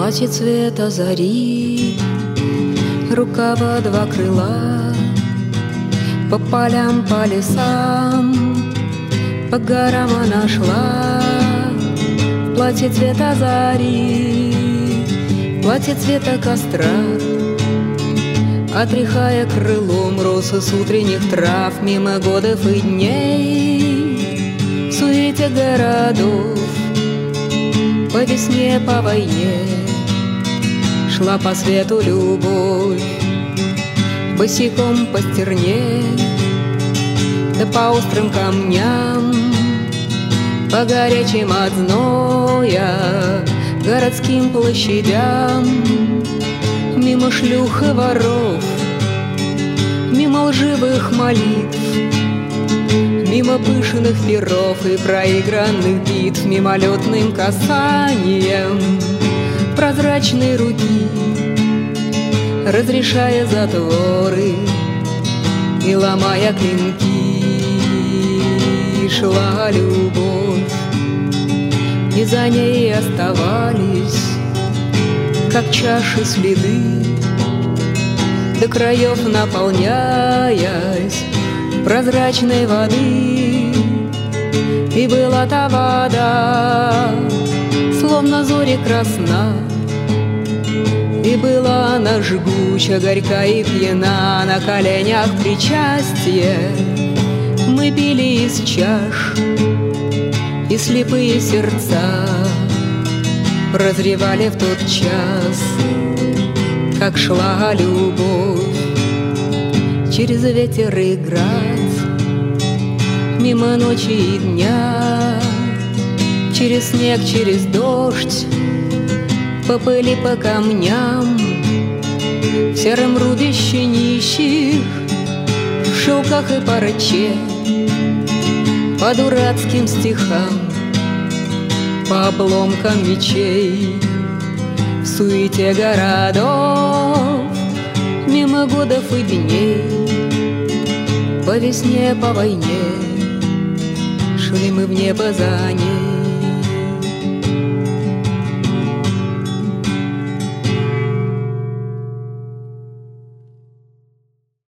платье цвета зари, рукава два крыла, по полям, по лесам, по горам она шла. Платье цвета зари, платье цвета костра, отряхая крылом росы с утренних трав, мимо годов и дней, в суете городов, по весне, по войне шла по свету любовь, босиком по стерне, да по острым камням, по горячим от зноя городским площадям, мимо шлюх и воров, мимо лживых молитв, мимо пышных перов и проигранных битв, мимолетным касанием прозрачной руки, разрешая затворы и ломая клинки, шла любовь, и за ней оставались, как чаши, следы, до краев наполняясь прозрачной воды. И была та вода, словно зори красна, и была она жгуча, горька и пьяна. На коленях причастие мы пили из чаш, и слепые сердца прозревали в тот час, как шла любовь через ветер и град, мимо ночи и дня, через снег, через дождь, по пыли, по камням, в сером рубище нищих, в шелках и парче, по дурацким стихам, по обломкам мечей, в суете городов, мимо годов и дней, по весне, по войне шли мы в небо за ней.